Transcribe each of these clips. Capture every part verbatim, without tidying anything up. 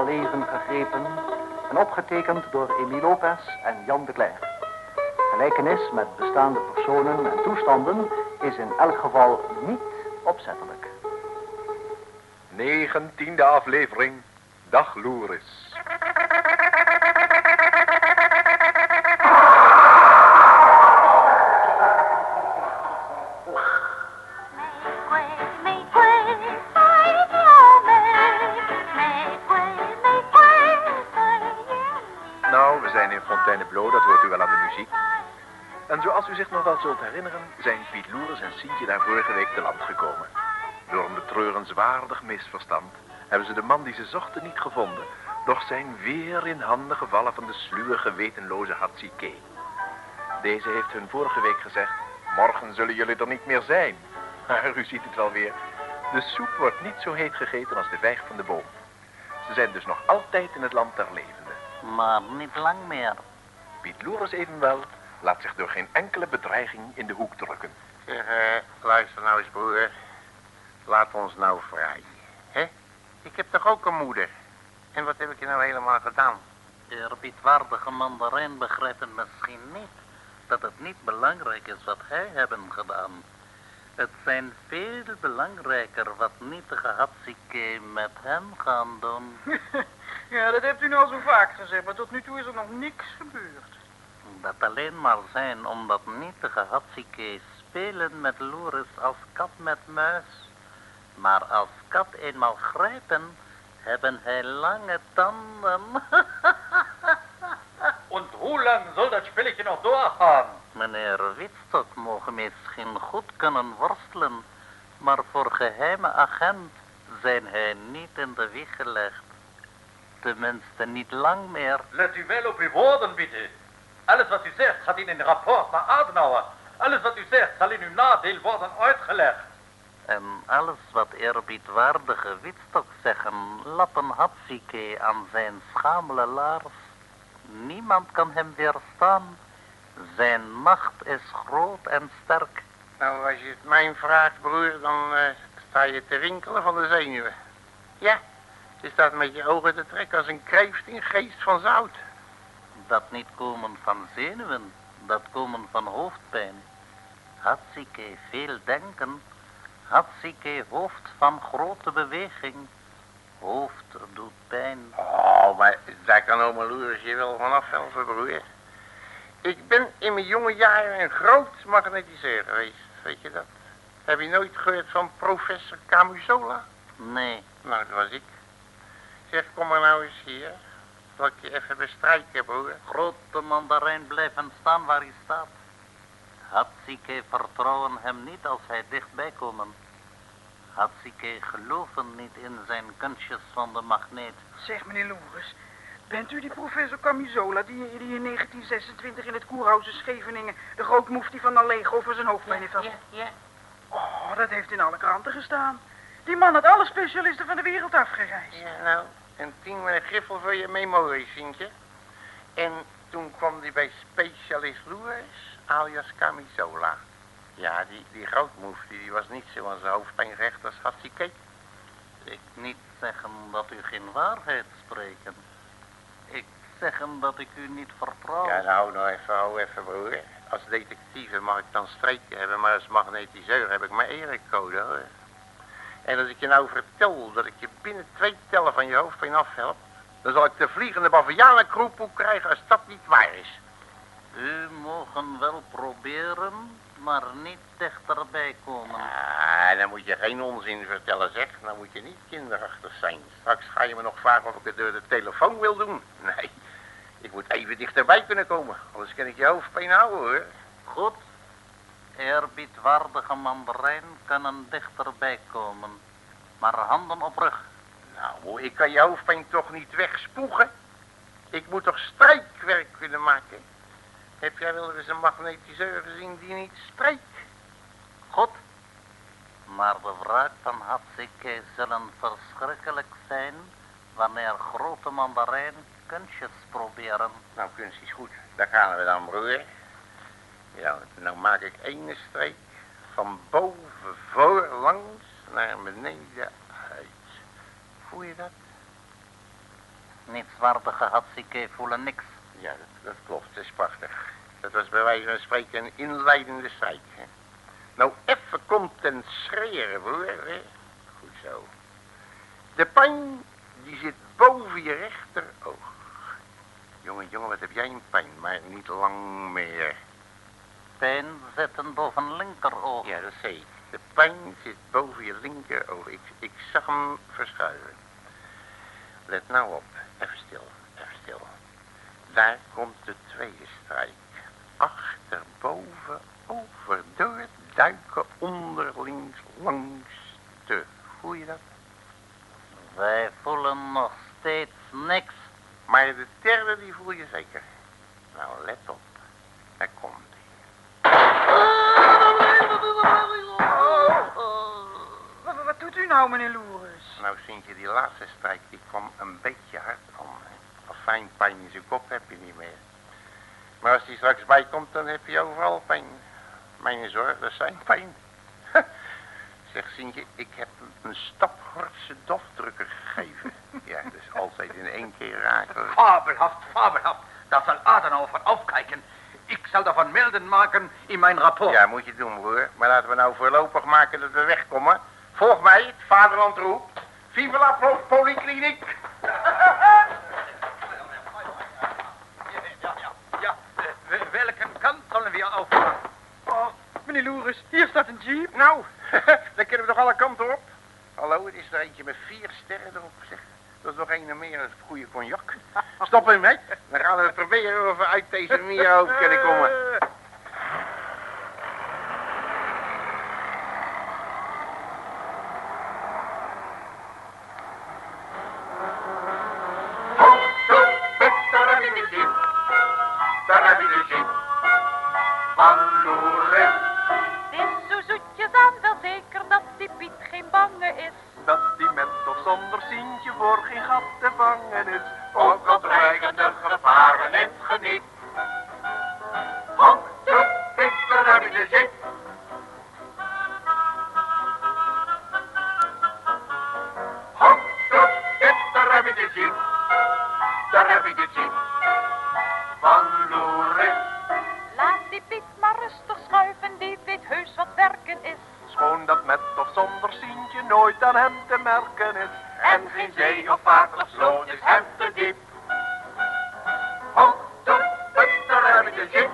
leven gegrepen en opgetekend door Emile Lopez en Jan de Cler. Gelijkenis met bestaande personen en toestanden is in elk geval niet opzettelijk. Negentiende aflevering, Dag Loeris. Nou, we zijn in Fontainebleau, dat hoort u wel aan de muziek. En zoals u zich nog wel zult herinneren, zijn Piet Loeris en Sientje daar vorige week te land gekomen. Door een betreurenswaardig misverstand hebben ze de man die ze zochten niet gevonden, doch zijn weer in handen gevallen van de sluwe, gewetenloze Hatsike. Deze heeft hun vorige week gezegd, morgen zullen jullie er niet meer zijn. Maar u ziet het wel weer, de soep wordt niet zo heet gegeten als de vijg van de boom. Ze zijn dus nog altijd in het land der levenden. Maar niet lang meer. Piet Loeris evenwel laat zich door geen enkele bedreiging in de hoek drukken. Zeg, uh, luister nou eens, broer. Laat ons nou vrij. Hè? Ik heb toch ook een moeder? En wat heb ik je nou helemaal gedaan? Eerbiedwaardige mandarijn begrijpen misschien niet dat het niet belangrijk is wat hij hebben gedaan. Het zijn veel belangrijker wat nietige Hatsike met hem gaan doen. Ja, dat hebt u nou al zo vaak gezegd, maar tot nu toe is er nog niks gebeurd. Dat alleen maar zijn omdat nietige Hatsike spelen met Loeris als kat met muis. Maar als kat eenmaal grijpen, hebben hij lange tanden. En hoe lang zal dat spelletje nog doorgaan? Meneer Witstok mogen misschien goed kunnen worstelen, maar voor geheime agent zijn hij niet in de wieg gelegd. Tenminste niet lang meer. Let u wel op uw woorden, bitte. Alles wat u zegt gaat in een rapport naar Adenauer. Alles wat u zegt zal in uw nadeel worden uitgelegd. En alles wat eerbiedwaardige Witstok zeggen, lappen Hatsike aan zijn schamele laars. Niemand kan hem weerstaan. Zijn macht is groot en sterk. Nou, als je het mij vraagt, broer, dan uh, sta je te rinkelen van de zenuwen. Ja, je staat met je ogen te trekken als een kreeft in geest van zout. Dat niet komen van zenuwen, dat komen van hoofdpijn. Hatsike veel denken, Hatsike hoofd van grote beweging. Hoofd doet pijn. Oh, maar daar kan oma Loeris je wel vanaf helpen, broer. Ik ben in mijn jonge jaren een groot magnetiseur geweest, weet je dat? Heb je nooit gehoord van professor Camusola? Nee. Nou, dat was ik. Zeg, kom maar nou eens hier. Zal ik je even bestrijken, broer? Grote mandarijn blijven staan waar hij staat. Hatsike vertrouwen hem niet als hij dichtbij komen. Hatsike geloven niet in zijn kunstjes van de magneet. Zeg, meneer Loeris, bent u die professor Camisola die, die in negentien zesentwintig in het Koerhuis in Scheveningen de grootmoefti van Allego voor zijn hoofdpijn heeft? Ja, ja, ja. Oh, dat heeft in alle kranten gestaan. Die man had alle specialisten van de wereld afgereisd. Ja, nou, een tien met een griffel voor je memorie, Sintje. En toen kwam hij bij specialist Loeris, alias Camisola. Ja, die, die grootmoefti, die was niet zo aan zijn hoofdpijn recht als Hatsike. Ik niet zeggen dat u geen waarheid spreken. Ik zeggen dat ik u niet vertrouw. Ja, nou, nou even, hou even, broer. Als detectieve mag ik dan streken hebben, maar als magnetiseur heb ik mijn erecode, hoor. En als ik je nou vertel dat ik je binnen twee tellen van je hoofdpijn afhelp, dan zal ik de vliegende bavianenkroepoe krijgen als dat niet waar is. U mogen wel proberen, maar niet dichterbij komen. Ah, dan moet je geen onzin vertellen, zeg. Dan moet je niet kinderachtig zijn. Straks ga je me nog vragen of ik het door de telefoon wil doen. Nee, ik moet even dichterbij kunnen komen. Anders kan ik je hoofdpijn houden, hoor. Goed. Eerbiedwaardige mandarijn kunnen dichterbij komen. Maar handen op rug. Nou, ik kan je hoofdpijn toch niet wegspoegen? Ik moet toch strijkwerk kunnen maken? Heb jij wel eens een magnetiseur gezien die niet strijkt? Goed. Maar de wraak van Hatsike zullen verschrikkelijk zijn wanneer grote mandarijn kunstjes proberen. Nou, kunst is goed. Daar gaan we dan, broer. Ja, nou maak ik ene streek van boven voorlangs naar beneden uit. Voel je dat? Nietswaardige Hatsike voelen niks. Ja, dat, dat klopt, dat is prachtig. Dat was bij wijze van spreken een inleidende strijd. Hè? Nou, even concentreren, hoor. Hè? Goed zo. De pijn, die zit boven je rechteroog. Jongen, jongen, wat heb jij een pijn, maar niet lang meer. Pijn zitten boven linkeroog. Ja, dat zie ik. De pijn zit boven je linkeroog. Ik, ik zag hem verschuiven. Let nou op. Even stil, even stil. Daar komt de tweede strijk. Achterboven, over, door, duiken, onder, links, langs, te. Voel je dat? Wij voelen nog steeds niks. Maar de derde, die voel je zeker. Nou, let op. Daar komt hij. Wat, wat doet u nou, meneer Loeres? Nou, Sintje, die laatste strijk, die kwam een beetje hard om. Fijn pijn in zijn kop heb je niet meer. Maar als die straks bij komt, dan heb je overal pijn. Mijn zorg, dat is zijn pijn. Zeg, Sintje, ik heb hem een staphortse dofdrukker gegeven. Ja, dus altijd in één keer raken. Fabelhaft, fabelhaft. Daar zal Adenauer van aufkijken. Ik zal daarvan melden maken in mijn rapport. Ja, moet je doen, broer. Maar laten we nou voorlopig maken dat we wegkomen. Volg mij, het vaderland roept. Vive la polykliniek. Welke kant zullen we over? Oh, meneer Loeres, hier staat een jeep. Nou, dan kunnen we toch alle kanten op. Hallo, het is er eentje met vier sterren erop, zeg. Dat is nog een meer dan goede cognac. Stop hem, hè. Dan gaan we proberen of we uit deze mierhoofd kunnen komen. Daar heb je de jeep van Loeres. Het is zo zoetjes aan, wel zeker dat die Piet geen bange is. Dat die met of zonder Sientje voor geen gat te vangen is. Ook al dreigen de gevaren het geniet. Hop, toep, pik, daar heb je de jeep. Hop, toep, pik, daar heb je de jeep. Daar heb je de jeep van Loeres. Laat die Piet maar rustig schuiven, die weet heus wat werken is. Schoon dat met of zonder Sientje nooit aan hem te merken is. En geen zee of water of sloot is hem te diep. Hop, toep, pik, daar heb je de jeep.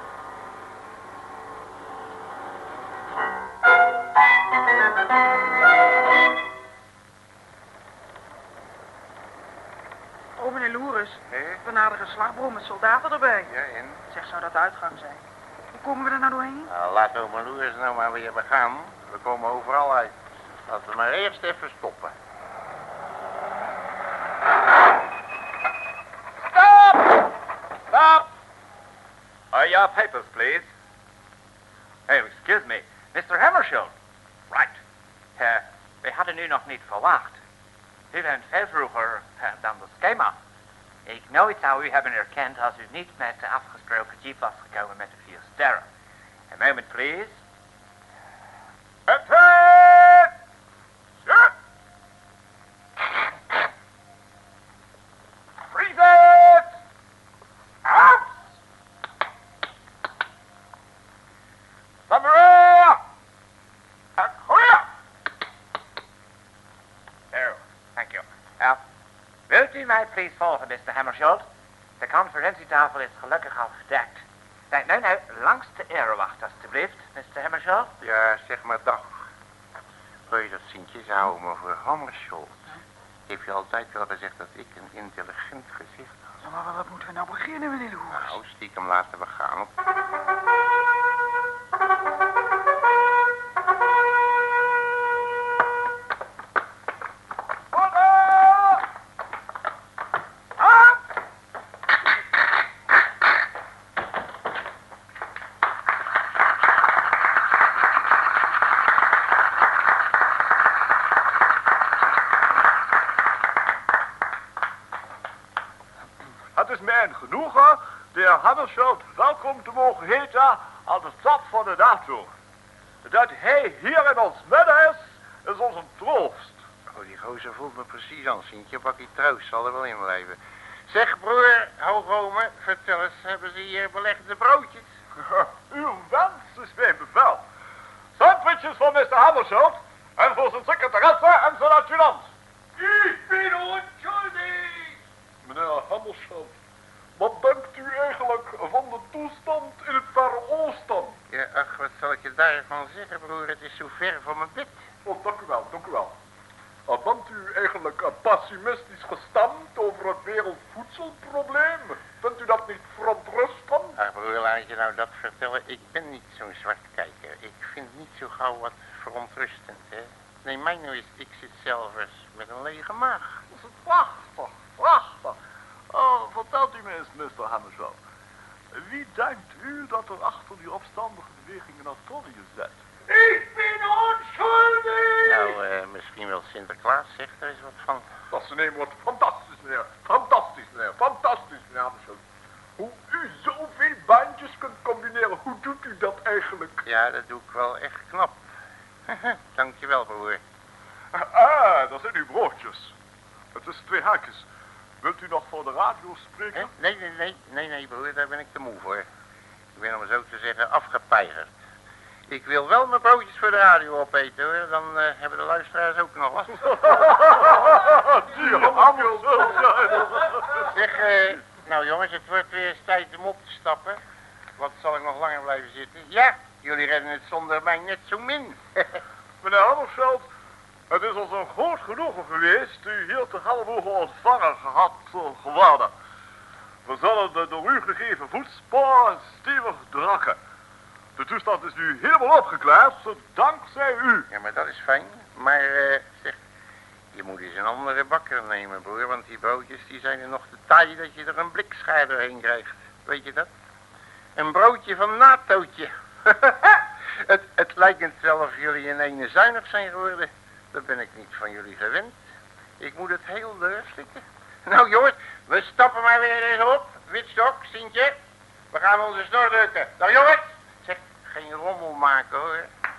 Oh, meneer Loeres, Hé? we naderen een slagbom met soldaten erbij. Ja, en? Zeg, zou dat de uitgang zijn? Hoe komen we er nou doorheen? Nou, laten we maar Loeres nou maar weer begaan. We komen overal uit. Laten we maar eerst even stoppen. Stop! Stop! Are your papers, please? Oh, excuse me. mister Hammarskjöld. Right. Uh, we hadden u nog niet verwacht. U bent veel vroeger uh, dan de schema. Ik nooit zou u hebben herkend als u niet met de afgesproken jeep was gekomen met de vier sterren. A moment, please. Attack! Sir! Freeze it! Out! Samara! Clear! Oh, thank you. Uh, wilt u mij please volgen, mister Hammarskjöld? De conferentietafel is gelukkig al gedekt. Nee, nou, nou, langs de erewacht, alstublieft, mister Hammarskjöld. Ja, zeg maar dag. Hoor je dat, Sintje? Ze houden me voor Hammarskjöld. Heeft je altijd wel gezegd dat ik een intelligent gezicht had? Ja, maar wat moeten we nou beginnen, meneer Loeres? Nou, stiekem laten we gaan. Het is mij een genoegen de heer Hammarskjöld welkom te mogen heten aan de stad van de NATO. Dat hij hier in ons midden is, is ons een troost. Oh, die gozer voelt me precies aan, Sintje. Bakkie Troost zal er wel in blijven. Zeg, broer, hoogome, vertel eens, hebben ze hier belegde broodjes? Uw wens is mijn bevel. Sandwiches voor mister Hammersholt en voor zijn secretaresse en zijn adjudant. Ik ben onschuldig! Meneer Hammersholt, wat denkt u eigenlijk van de toestand in het Verre Oosten? Ja, ach, wat zal ik je daarvan zeggen, broer? Het is zo ver van mijn bed. Oh, dank u wel, dank u wel. Uh, bent u eigenlijk uh, pessimistisch gestemd over het wereldvoedselprobleem? Vindt u dat niet verontrustend? Ach, broer, laat je nou dat vertellen. Ik ben niet zo'n zwartkijker. Ik vind niet zo gauw wat verontrustend, hè. Neem mij nou eens, ik zit zelf eens met een lege maag. Dat is het prachtig, prachtig. Oh, vertelt u me eens, mister Hammersholt. Wie denkt u dat er achter die opstandige beweging in Australië zit? Ik ben onschuldig! Nou, uh, misschien wel Sinterklaas zegt er eens wat van. Dat is een woord. Fantastisch, meneer. Fantastisch, meneer. Fantastisch, meneer Hammersholt. Hoe u zoveel bandjes kunt combineren, hoe doet u dat eigenlijk? Ja, dat doe ik wel echt knap. Dankjewel, broer. Ah, dat zijn uw broodjes. Het is twee haakjes. Wilt u nog voor de radio spreken? Huh? Nee, nee, nee, nee, nee, broer, daar ben ik te moe voor. Ik ben, om zo te zeggen, afgepeigerd. Ik wil wel mijn broodjes voor de radio opeten, hoor. Dan uh, hebben de luisteraars ook nog wat. Die Hammersholt. Zeg, uh, nou jongens, het wordt weer eens tijd om op te stappen. Wat zal ik nog langer blijven zitten? Ja, jullie redden het zonder mij net zo min. Meneer Hammersholt, het is ons een groot genoegen geweest u hier te Helvoegen ontvangen gehad uh, geworden. We zullen de door u gegeven voetsporen stevig drakken. De toestand is nu helemaal opgeklaard, dankzij u. Ja, maar dat is fijn. Maar uh, zeg, je moet eens een andere bakker nemen, broer. Want die broodjes die zijn er nog te taai dat je er een blikschijf doorheen krijgt. Weet je dat? Een broodje van NATO'tje. het, het lijkt wel of jullie in ene zuinig zijn geworden. Dat ben ik niet van jullie gewend. Ik moet het heel doorslikken. Nou jongens, we stappen maar weer eens op. Witstok, Sintje. We gaan onze snor drukken. Dag jongens. Zeg, geen rommel maken hoor.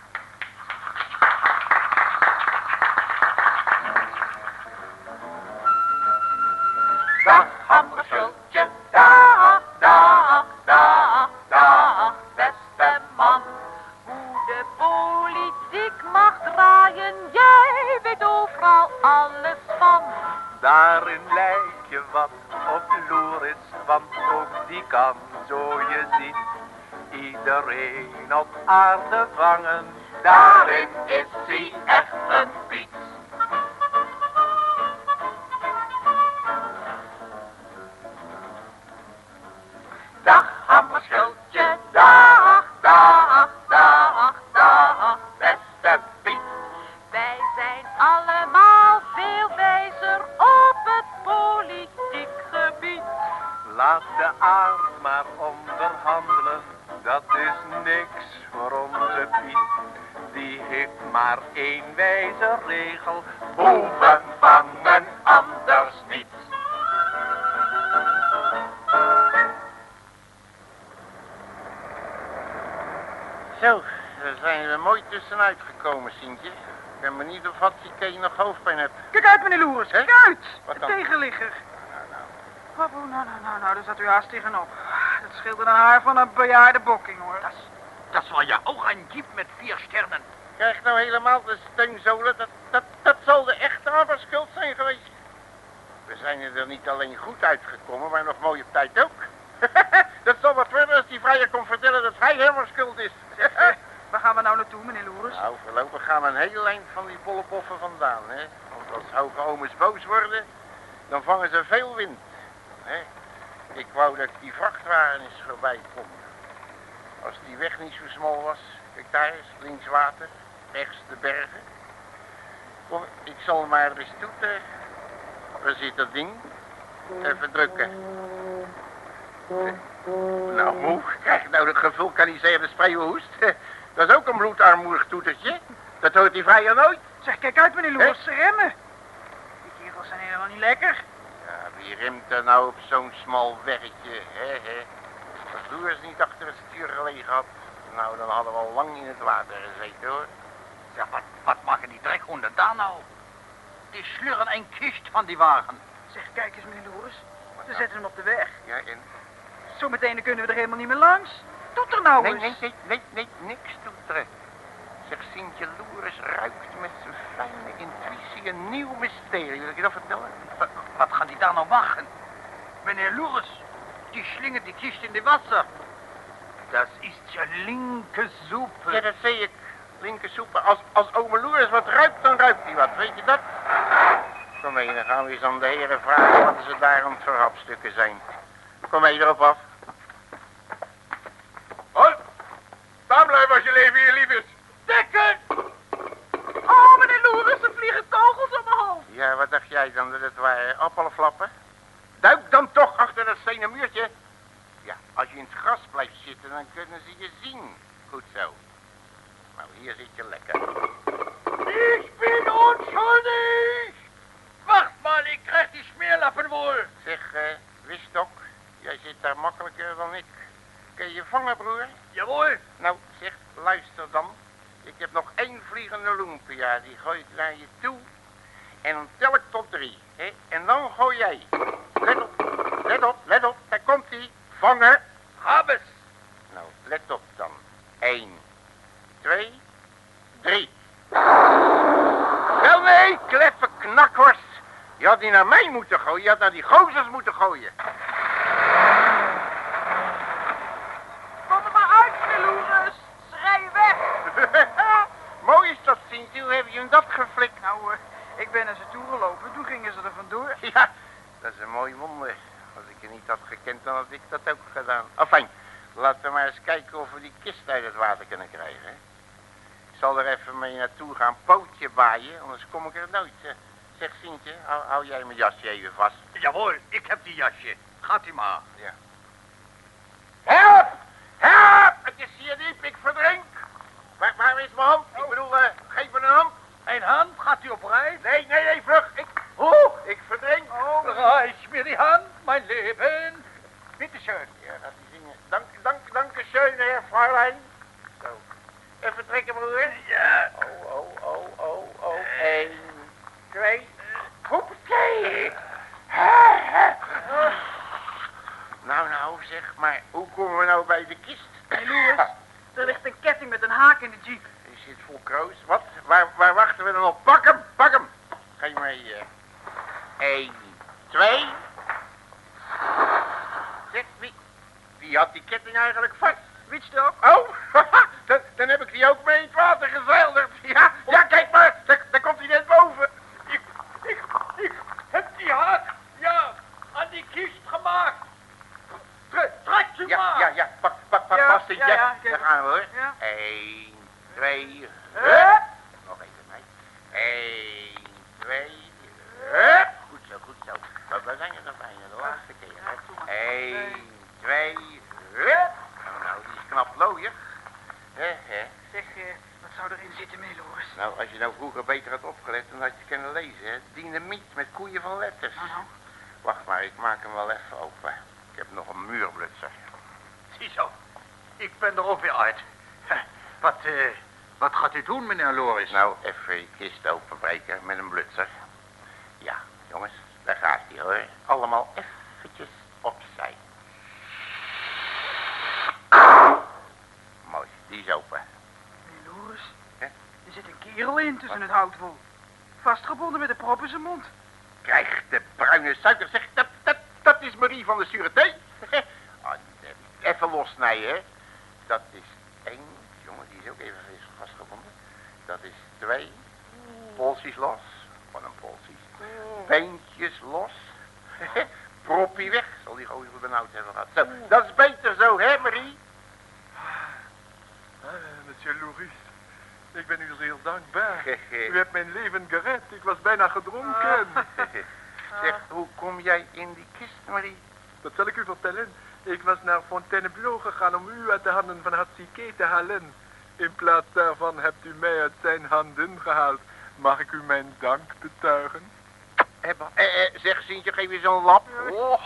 Dag, Hammershultje, dag, dag, dag, dag, beste man. Hoe de politiek mag draaien, jij weet overal alles van. Daarin lijk je wat op Loeris, want ook die kan, zo je ziet, iedereen op aarde vangen. Daarin is hij echt een piet. Dag, Hammershultje, dag, dag, dag, dag, beste Piet. Wij zijn allemaal veel wijzer op het politiek gebied. Laat de aard maar onderhandelen, dat is niks voor onze Piet. Die heeft maar één wijze regel, Boeven vangen anders niet. Zo, daar zijn we mooi tussenuit gekomen, Sintje. Ik ben benieuwd of Hatsike nog hoofdpijn hebt. Kijk uit, meneer Loeris, kijk uit! Wat De dan? tegenligger. Nou, nou. Oh, nou, nou, nou, nou, daar zat u haast tegenop. Dat scheelde een haar van een bejaarde bokking, hoor. Dat, dat was ja ook een jeep met vier sterren. Krijg nou helemaal de steunzolen. Dat, dat, dat zal de echte Hammerschuld zijn geweest. We zijn er niet alleen goed uitgekomen, maar nog mooi op tijd ook. Dat zal wat worden als die vrijer komt vertellen dat hij Hammerschuld is. Waar gaan we nou naartoe, meneer Loeris? Nou, voorlopig gaan we een hele eind van die bolleboffen vandaan, hè. Want als hoge omes boos worden, dan vangen ze veel wind. Hè? Ik wou dat die vrachtwagen eens voorbij kon. Als die weg niet zo smal was, kijk daar eens, links water, rechts de bergen. Kom, ik zal maar eens toeteren. Waar zit dat ding? Even drukken. Nou, moe, krijg ik nou de gevulkaniseerde spreeuwhoest? Dat is ook een bloedarmoedig toetertje. Dat hoort die vrijer nooit. Zeg, kijk uit, meneer Loeris, ze remmen. Die kerels zijn helemaal niet lekker. Ja, wie remt er nou op zo'n smal weggetje, hè, hè? Als Loeris niet achter het stuur gelegen had, nou, dan hadden we al lang in het water gezeten, hoor. Zeg, wat, wat maken die trekhonden daar nou? die slurren een kist van die wagen. Zeg, kijk eens, meneer Loris. Ze zetten hem op de weg. Ja, en? Zometeen kunnen we er helemaal niet meer langs. Doet er nou Nee, eens. nee, nee, nee, nee, niks toeteren. Zeg, Sintje Loeres ruikt met zijn fijne intuïtie een nieuw mysterie. Wil ik je dat vertellen? Wat, wat gaan die daar nou wachten? Meneer Loeres, die slingert die kist in de wasser. Dat is je linker soep. Ja, dat zie ik. Linkersoepen. Als, als ome Loeres wat ruikt, dan ruikt hij wat. Weet je dat? Kom mee, dan gaan we eens aan de heren vragen wat ze daar aan het verhapstukken zijn. Kom mee erop af. Hoi! Staan blijven als je leven hier lief is. Dekken! Oh, meneer Loeris, er vliegen kogels op mijn hoofd. Ja, wat dacht jij dan dat het waren appelflappen? Duik dan toch achter dat stenen muurtje. Ja, als je in het gras blijft zitten, dan kunnen ze je zien. Goed zo. Nou, hier zit je lekker. Ik ben onschuldig! Wacht maar, ik krijg die smeerlappen wel. Zeg, uh, Wistok, jij zit daar makkelijker dan ik. Kun je je vangen, broer? Jawel. Nou, zeg, luister dan. Ik heb nog één vliegende loen per jaar. Die gooi ik naar je toe. En dan tel ik tot drie. Hè? En dan gooi jij. Let op, let op, let op. Daar komt hij. Vangen. Habes. Nou, let op dan. Eén, twee, drie. Wel nee, kleffe knakhorst. Je had niet naar mij moeten gooien. Je had naar die gozers moeten gooien. Kom er maar uit, meneer Loeris. Schrij weg. Mooi is dat, Sintje. Hoe heb je hem dat geflikt? Nou, uh, ik ben naar ze toe gelopen. Toen gingen ze er vandoor. Ja, dat is een mooi wonder. Als ik je niet had gekend, dan had ik dat ook gedaan. Enfin, laten we maar eens kijken of we die kist uit het water kunnen krijgen. Hè? Ik zal er even mee naartoe gaan pootje baaien, anders kom ik er nooit. Uh, zeg, Sintje, hou, hou jij mijn jasje even vast. Jawel, ik heb die jasje. Gaat u maar. Ja. Help! Help! Het is hier diep, ik verdrink. Waar, waar is mijn hand? Ik bedoel, uh, geef me een hand. Een hand, gaat u op reis? Nee, nee, nee, vlug. Ik, oh, ik verdrink. Oh, reis mir die hand, mijn leven. Bitteschön. Ja, gaat hij zingen. Dank, dank, dank u schön, heer Fräulein. Zo. Even trekken, broer. Ja. Oh, oh, oh, oh, oh. Eén, twee. Hoppakee. Nou, nou, zeg, maar hoe komen we nou bij de kist? Meneer Loeris, er ligt een ketting met een haak in de jeep. Die zit vol kroos. Wat? Waar, waar wachten we dan op? Pak hem, pak hem. Ga je mee. Uh... Eén, twee. Zeg, wie, wie had die ketting eigenlijk vast? Witstok. Oh, dan, dan heb ik die ook mee in het water gezeilderd. Ja, ja, kijk maar, daar, daar komt hij net boven. Ik, ik, ik heb die haak, ja, aan die kist gemaakt. Tre- Trek ze Ja, maar. ja, ja, pak, pak, pak, Ja, vast in, ja, Jack. ja, kijk. Daar gaan we hoor. Ja. Eén, twee, Hup. hup. Nog even mee. Eén, twee, hup. Goed zo, goed zo. We we zijn er nog bijna, de laatste keer. hè. Eén, twee, hup. Nou, nou, die is knap looier. Hè, hè. Zeg, uh, wat zou erin zitten, meneer Loeris? Nou, als je nou vroeger beter had opgelet, dan had je kunnen lezen, hè. Dynamiet met koeien van letters. Nou, nou. Wacht maar, ik maak hem wel even open. Ik heb nog een muurblutser. Ziezo, ik ben er ook weer uit. Wat, eh, wat gaat u doen, meneer Loris? Nou, even je kist openbreken met een blutser. Ja, jongens, daar gaat hij hoor. Allemaal eventjes opzij. Mooi, die is open. Meneer Loeris, Hè? er zit een kerel in tussen het houtwol. Vastgebonden met een prop in zijn mond. Krijg de bruine suiker, zeg, dat, dat, dat is Marie van de Sûreté. Oh, even lossnijden, hè. Dat is één, jongen, die is ook even vastgebonden. Dat is twee, polsjes los. Wat een polsjes. Beentjes los. Proppie weg, zal die gozer benauwd hebben gehad. Zo, dat is beter zo, hè, Marie? Ah, monsieur Loeris, ik ben u zeer dankbaar. U hebt mijn leven gered. Ik was bijna gedronken. Zeg, hoe kom jij in die kist, Marie? Dat zal ik u vertellen. Ik was naar Fontainebleau gegaan om u uit de handen van Hatsike te halen. In plaats daarvan hebt u mij uit zijn handen gehaald. Mag ik u mijn dank betuigen? Eh, eh, eh, zeg, Sintje, geef je zo'n lap. Oh.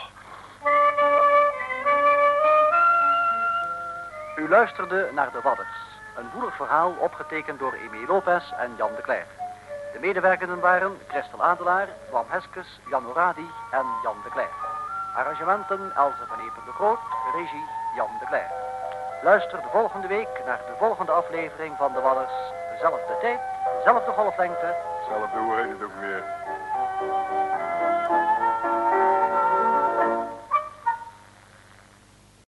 U luisterde naar De Wadders, een woelig verhaal opgetekend door Emile Lopez en Jan de Cler. De medewerkenden waren Christel Adelaar, Wam Heskes, Jan Oradi en Jan de Cler. Arrangementen Else van Epen de Groot, regie Jan de Cler. Luister de volgende week naar de volgende aflevering van de Wallers. Zelfde tijd, zelfde golflengte. Zelfde, hoe heet het ook weer?